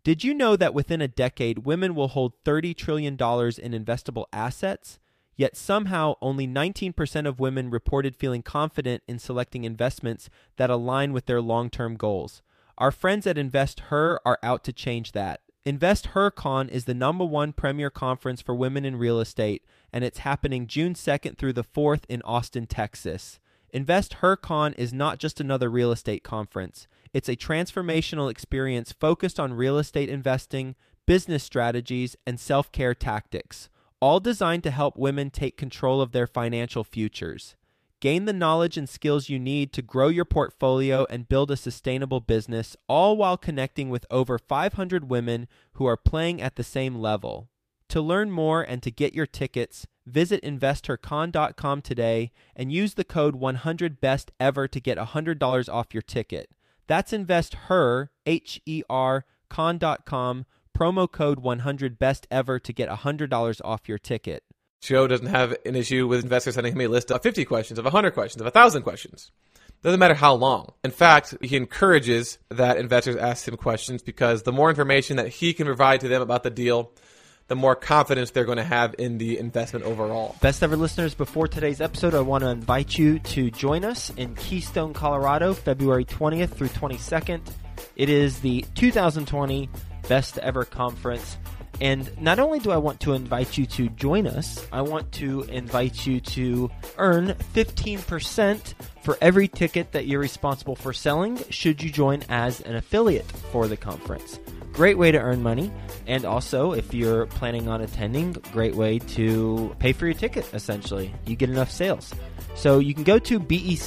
Did you know that within a decade, women will hold $30 trillion in investable assets? Yet somehow only 19% of women reported feeling confident in selecting investments that align with their long-term goals. Our friends at InvestHer are out to change that. InvestHerCon is the #1 premier conference for women in real estate, and it's happening June 2nd through the 4th in Austin, Texas. InvestHerCon is not just another real estate conference. It's a transformational experience focused on real estate investing, business strategies, and self-care tactics, all designed to help women take control of their financial futures. Gain the knowledge and skills you need to grow your portfolio and build a sustainable business, all while connecting with over 500 women who are playing at the same level. To learn more and to get your tickets, visit InvestHerCon.com today and use the code 100BESTEVER to get $100 off your ticket. That's InvestHer, H-E-R, con.com, promo code 100BESTEVER to get $100 off your ticket. Joe doesn't have an issue with investors sending him a list of 50 questions, of 100 questions, of 1,000 questions. Doesn't matter how long. In fact, he encourages that investors ask him questions because the more information that he can provide to them about the deal, the more confidence they're going to have in the investment overall. Best ever listeners, before today's episode, I want to invite you to join us in Keystone, Colorado, February 20th through 22nd. It is the 2020 Best Ever Conference. And not only do I want to invite you to join us, I want to invite you to earn 15% for every ticket that you're responsible for selling should you join as an affiliate for the conference. Great way to earn money. And also, if you're planning on attending, great way to pay for your ticket, essentially. You get enough sales. So you can go to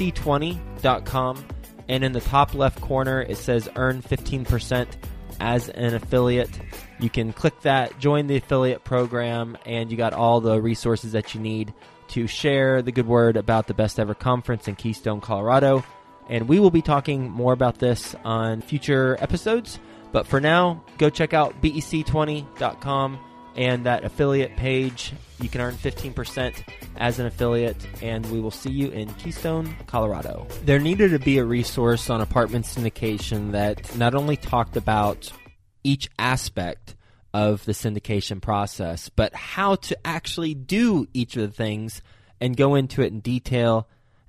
bec20.com, and in the top left corner, it says earn 15% as an affiliate. You can click that, join the affiliate program, and you got all the resources that you need to share the good word about the Best Ever Conference in Keystone, Colorado. And we will be talking more about this on future episodes. But for now, go check out bec20.com and that affiliate page. You can earn 15% as an affiliate, and we will see you in Keystone, Colorado. There needed to be a resource on apartment syndication that not only talked about each aspect of the syndication process, but how to actually do each of the things and go into it in detail.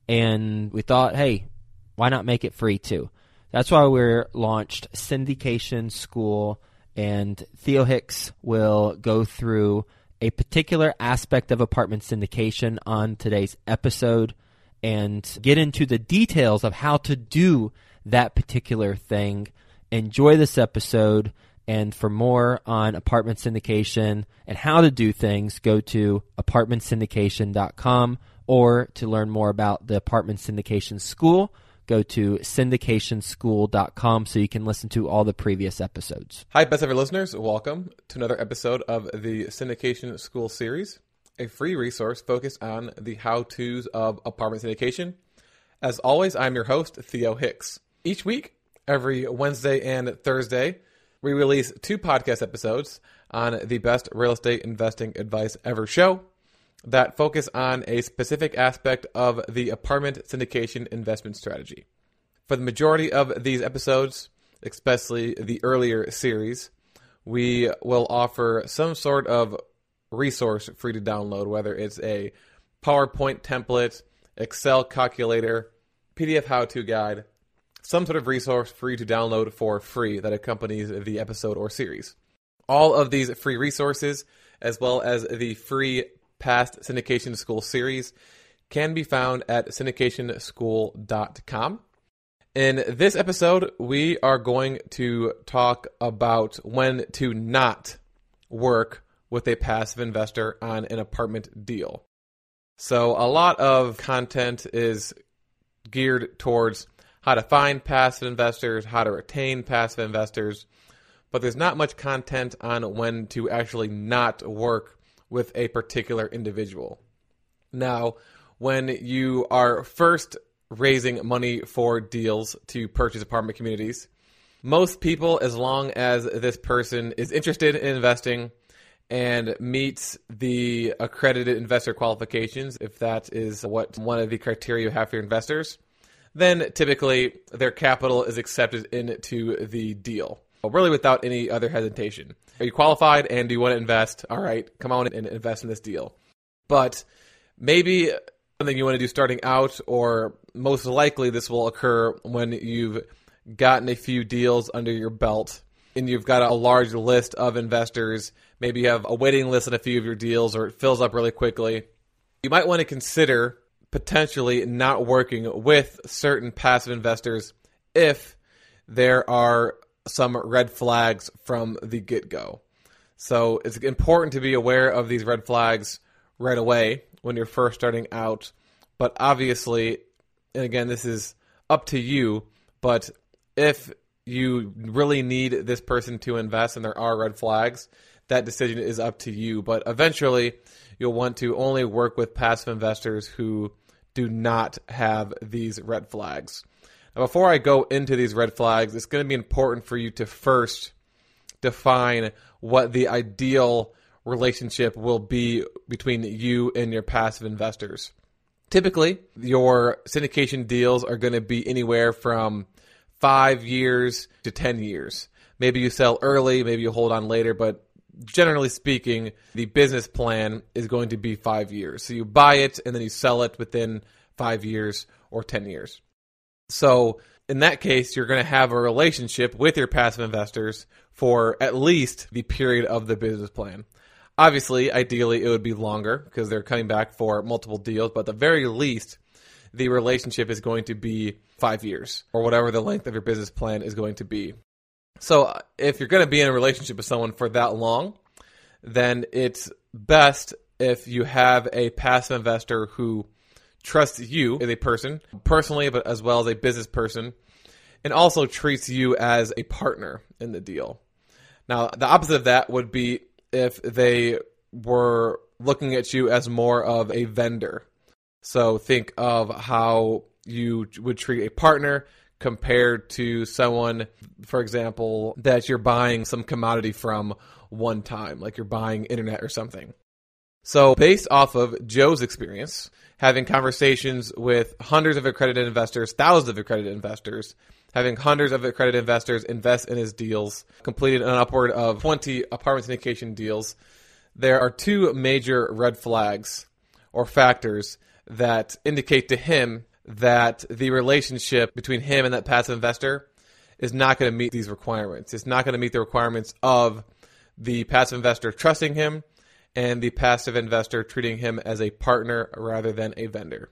And we thought, hey, why not make it free too? That's why we launched Syndication School, and Theo Hicks will go through a particular aspect of apartment syndication on today's episode and get into the details of how to do that particular thing. Enjoy this episode, and for more on apartment syndication and how to do things, go to apartmentsyndication.com, or to learn more about the Apartment Syndication School, go to syndicationschool.com so you can listen to all the previous episodes. Hi, Best Ever listeners. Welcome to another episode of the Syndication School series, a free resource focused on the how-tos of apartment syndication. As always, I'm your host, Theo Hicks. Each week, every Wednesday and Thursday, we release 2 podcast episodes on the best real estate investing advice ever show that focus on a specific aspect of the apartment syndication investment strategy. For the majority of these episodes, especially the earlier series, we will offer some sort of resource free to download, whether it's a PowerPoint template, Excel calculator, PDF how-to guide, some sort of resource for you to download for free that accompanies the episode or series. All of these free resources, as well as the free past Syndication School series, can be found at syndicationschool.com. In this episode, we are going to talk about when to not work with a passive investor on an apartment deal. So a lot of content is geared towards how to find passive investors, how to retain passive investors, but there's not much content on when to actually not work with a particular individual. Now, when you are first raising money for deals to purchase apartment communities, most people, as long as this person is interested in investing and meets the accredited investor qualifications, if that is what one of the criteria you have for your investors, then typically their capital is accepted into the deal. really without any other hesitation. Are you qualified and do you want to invest? All right, come on and invest in this deal. But maybe something you want to do starting out, or most likely this will occur when you've gotten a few deals under your belt and you've got a large list of investors. Maybe you have a waiting list on a few of your deals, or it fills up really quickly. You might want to consider potentially not working with certain passive investors if there are some red flags from the get-go. So it's important to be aware of these red flags right away when you're first starting out. But obviously, and again, this is up to you, but if you really need this person to invest and there are red flags, that decision is up to you. But eventually, you'll want to only work with passive investors who do not have these red flags. Now, before I go into these red flags, it's going to be important for you to first define what the ideal relationship will be between you and your passive investors. Typically, your syndication deals are going to be anywhere from 5 years to 10 years. Maybe you sell early, maybe you hold on later, but generally speaking, the business plan is going to be 5 years. So you buy it and then you sell it within 5 years or 10 years. So in that case, you're going to have a relationship with your passive investors for at least the period of the business plan. Obviously, ideally, it would be longer because they're coming back for multiple deals, but at the very least, the relationship is going to be 5 years or whatever the length of your business plan is going to be. So if you're going to be in a relationship with someone for that long, then it's best if you have a passive investor who trusts you as a person, personally, but as well as a business person, and also treats you as a partner in the deal. Now, the opposite of that would be if they were looking at you as more of a vendor. So think of how you would treat a partner compared to someone, for example, that you're buying some commodity from one time, like you're buying internet or something. So based off of Joe's experience, having conversations with hundreds of accredited investors, thousands of accredited investors, having hundreds of accredited investors invest in his deals, completed an upward of 20 apartment syndication deals, there are two major red flags or factors that indicate to him that the relationship between him and that passive investor is not going to meet these requirements. It's not going to meet the requirements of the passive investor trusting him and the passive investor treating him as a partner rather than a vendor.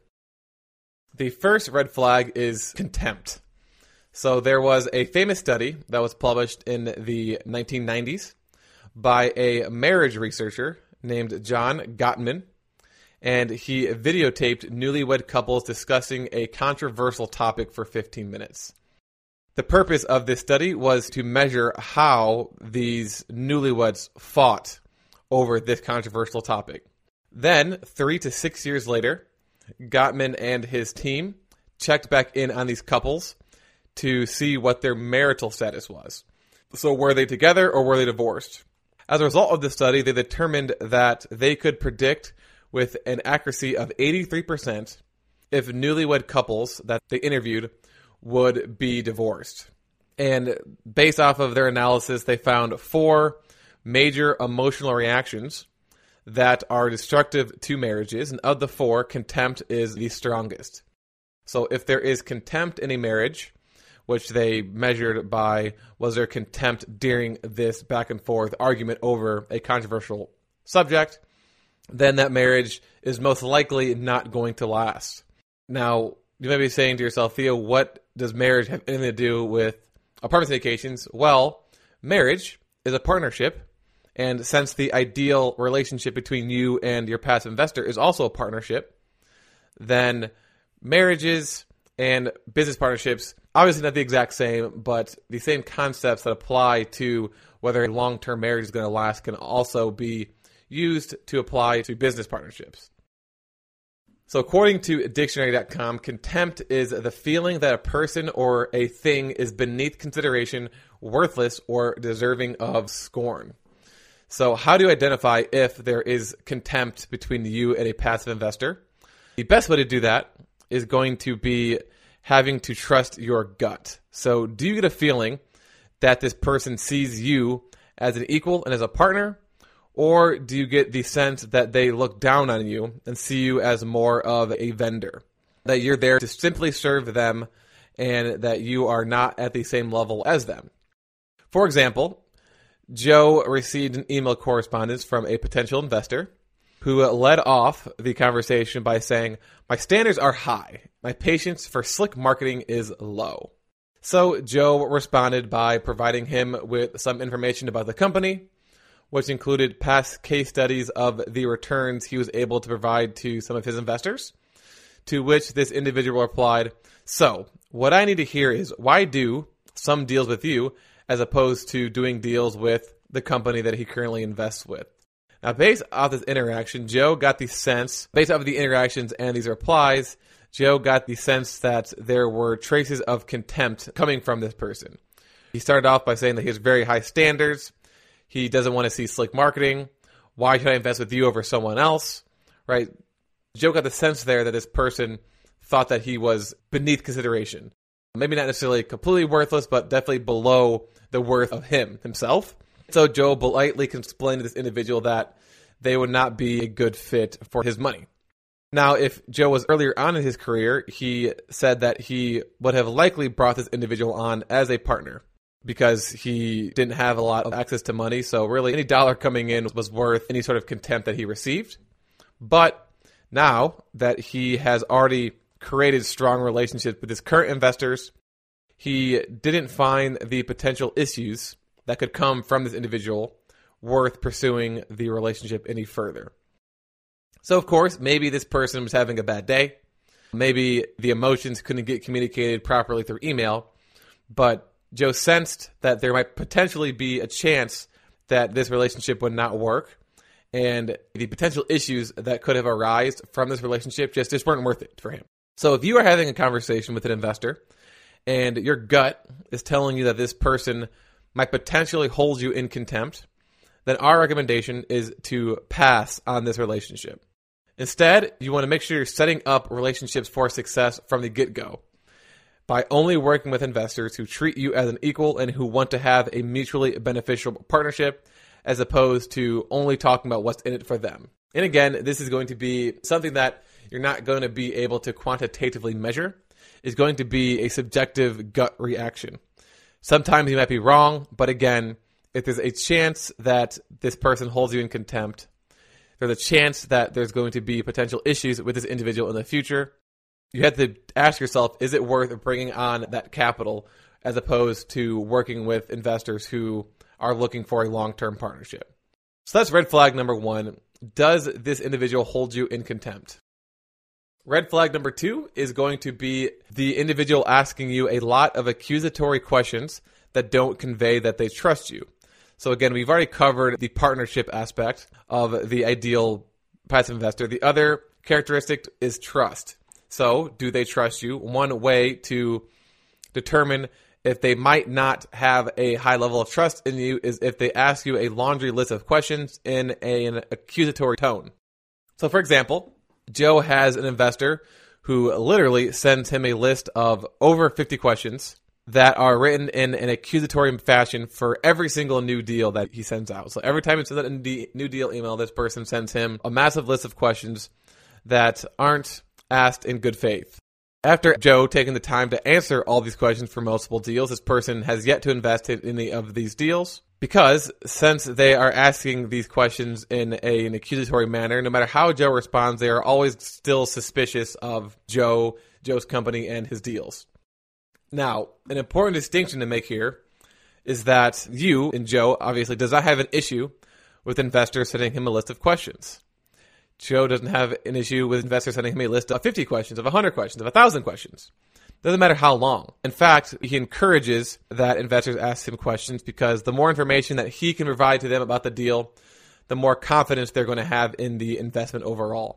The first red flag is contempt. So there was a famous study that was published in the 1990s by a marriage researcher named John Gottman, and he videotaped newlywed couples discussing a controversial topic for 15 minutes. The purpose of this study was to measure how these newlyweds fought over this controversial topic. Then, 3 to 6 years later, Gottman and his team checked back in on these couples to see what their marital status was. So were they together or were they divorced? As a result of this study, they determined that they could predict with an accuracy of 83% if newlywed couples that they interviewed would be divorced. And based off of their analysis, they found 4 major emotional reactions that are destructive to marriages. And of the 4, contempt is the strongest. So if there is contempt in a marriage, which they measured by was there contempt during this back and forth argument over a controversial subject, then that marriage is most likely not going to last. Now, you may be saying to yourself, Theo, what does marriage have anything to do with apartment syndications? Well, marriage is a partnership, and since the ideal relationship between you and your passive investor is also a partnership, then marriages and business partnerships, obviously not the exact same, but the same concepts that apply to whether a long-term marriage is going to last can also be used to apply to business partnerships. So according to dictionary.com, contempt is the feeling that a person or a thing is beneath consideration, worthless, or deserving of scorn. So how do you identify if there is contempt between you and a passive investor? The best way to do that is going to be having to trust your gut. So do you get a feeling that this person sees you as an equal and as a partner? Or do you get the sense that they look down on you and see you as more of a vendor? That you're there to simply serve them and that you are not at the same level as them. For example, Joe received an email correspondence from a potential investor who led off the conversation by saying, "My standards are high. My patience for slick marketing is low." So Joe responded by providing him with some information about the company, which included past case studies of the returns he was able to provide to some of his investors, to which this individual replied, "So, what I need to hear is, why do some deals with you as opposed to doing deals with the company that he currently invests with?" Now, based off this interaction, Joe got the sense, based off of the interactions and these replies, Joe got the sense that there were traces of contempt coming from this person. He started off by saying that he has very high standards. He doesn't want to see slick marketing. Why should I invest with you over someone else? Right? Joe got the sense there that this person thought that he was beneath consideration. Maybe not necessarily completely worthless, but definitely below the worth of himself. So Joe politely explained to this individual that they would not be a good fit for his money. Now, if Joe was earlier on in his career, he said that he would have likely brought this individual on as a partner because he didn't have a lot of access to money. So really any dollar coming in was worth any sort of contempt that he received. But now that he has already created strong relationships with his current investors, he didn't find the potential issues that could come from this individual worth pursuing the relationship any further. So, of course, maybe this person was having a bad day. Maybe the emotions couldn't get communicated properly through email. But Joe sensed that there might potentially be a chance that this relationship would not work. And the potential issues that could have arisen from this relationship just weren't worth it for him. So if you are having a conversation with an investor and your gut is telling you that this person might potentially hold you in contempt, then our recommendation is to pass on this relationship. Instead, you want to make sure you're setting up relationships for success from the get-go by only working with investors who treat you as an equal and who want to have a mutually beneficial partnership, as opposed to only talking about what's in it for them. And again, this is going to be something that you're not going to be able to quantitatively measure. It's going to be a subjective gut reaction. Sometimes you might be wrong, but again, if there's a chance that this person holds you in contempt, there's a chance that there's going to be potential issues with this individual in the future. You have to ask yourself, is it worth bringing on that capital as opposed to working with investors who are looking for a long-term partnership? So that's red flag number 1. Does this individual hold you in contempt? Red flag number 2 is going to be the individual asking you a lot of accusatory questions that don't convey that they trust you. So again, we've already covered the partnership aspect of the ideal passive investor. The other characteristic is trust. So do they trust you? One way to determine if they might not have a high level of trust in you is if they ask you a laundry list of questions in an accusatory tone. So for example, Joe has an investor who literally sends him a list of over 50 questions that are written in an accusatory fashion for every single new deal that he sends out. So every time he sends out a new deal email, this person sends him a massive list of questions that aren't asked in good faith. After Joe taking the time to answer all these questions for multiple deals, this person has yet to invest in any of these deals because since they are asking these questions in an accusatory manner, no matter how Joe responds, they are always still suspicious of Joe's company and his deals. Now, an important distinction to make here is that you, and Joe, obviously does not have an issue with investors sending him a list of questions. Joe doesn't have an issue with investors sending him a list of 50 questions, of 100 questions, of 1,000 questions. Doesn't matter how long. In fact, he encourages that investors ask him questions because the more information that he can provide to them about the deal, the more confidence they're going to have in the investment overall.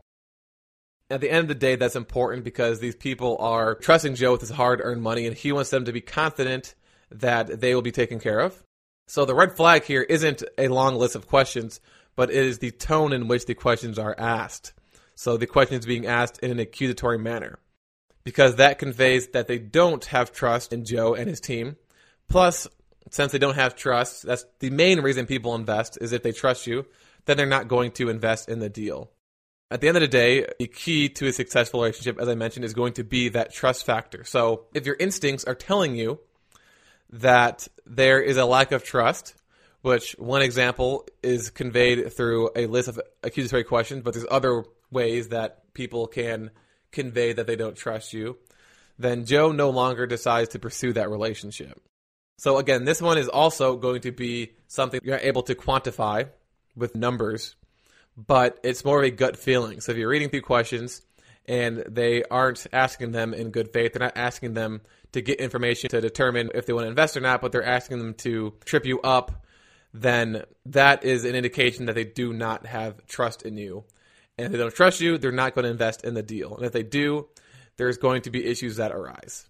At the end of the day, that's important because these people are trusting Joe with his hard-earned money, and he wants them to be confident that they will be taken care of. So the red flag here isn't a long list of questions, but it is the tone in which the questions are asked. So the question is being asked in an accusatory manner, because that conveys that they don't have trust in Joe and his team. Plus, since they don't have trust, that's the main reason people invest, is if they trust you, then they're not going to invest in the deal. At the end of the day, the key to a successful relationship, as I mentioned, is going to be that trust factor. So if your instincts are telling you that there is a lack of trust, which one example is conveyed through a list of accusatory questions, but there's other ways that people can convey that they don't trust you, then Joe no longer decides to pursue that relationship. So again, this one is also going to be something you're able to quantify with numbers, but it's more of a gut feeling. So if you're reading through questions and they aren't asking them in good faith, they're not asking them to get information to determine if they want to invest or not, but they're asking them to trip you up, then that is an indication that they do not have trust in you. And if they don't trust you, they're not going to invest in the deal. And if they do, there's going to be issues that arise.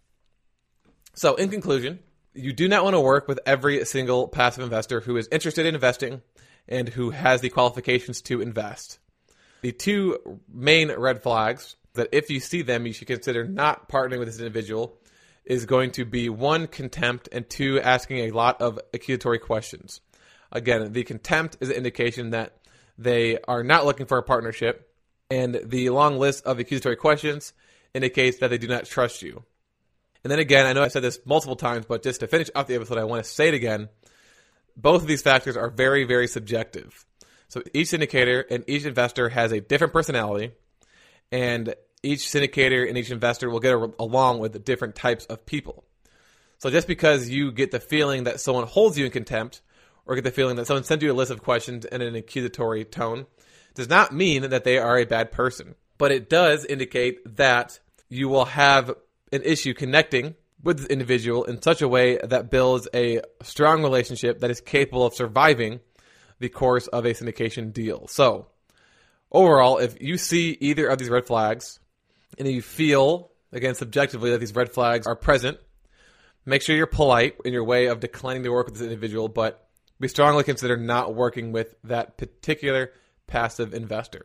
So in conclusion, you do not want to work with every single passive investor who is interested in investing and who has the qualifications to invest. The two main red flags that if you see them, you should consider not partnering with this individual is going to be 1, contempt, and 2, asking a lot of accusatory questions. Again, the contempt is an indication that they are not looking for a partnership, and the long list of accusatory questions indicates that they do not trust you. And then again, I know I've said this multiple times, but just to finish off the episode, I want to say it again. Both of these factors are very, very subjective. So each syndicator and each investor has a different personality, and each syndicator and each investor will get along with the different types of people. So just because you get the feeling that someone holds you in contempt, or get the feeling that someone sends you a list of questions in an accusatory tone, does not mean that they are a bad person. But it does indicate that you will have an issue connecting with the individual in such a way that builds a strong relationship that is capable of surviving the course of a syndication deal. So, overall, if you see either of these red flags, and you feel, again, subjectively, that these red flags are present, make sure you're polite in your way of declining to work with this individual, but we strongly consider not working with that particular passive investor.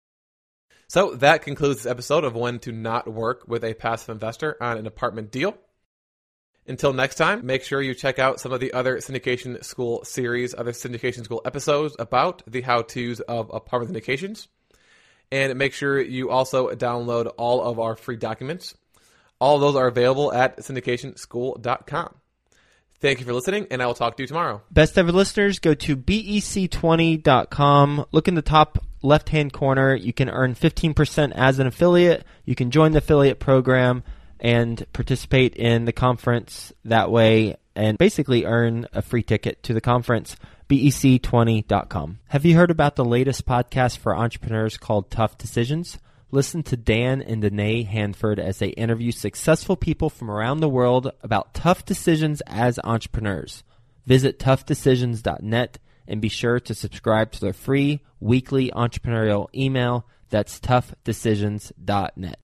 So that concludes this episode of when to not work with a passive investor on an apartment deal. Until next time, make sure you check out some of the other Syndication School series, other Syndication School episodes about the how-tos of apartment syndications. And make sure you also download all of our free documents. All of those are available at syndicationschool.com. Thank you for listening, and I will talk to you tomorrow. Best ever listeners, go to bec20.com. Look in the top left-hand corner. You can earn 15% as an affiliate. You can join the affiliate program and participate in the conference that way and basically earn a free ticket to the conference, bec20.com. Have you heard about the latest podcast for entrepreneurs called Tough Decisions? Listen to Dan and Danae Hanford as they interview successful people from around the world about tough decisions as entrepreneurs. Visit toughdecisions.net and be sure to subscribe to their free weekly entrepreneurial email. That's toughdecisions.net.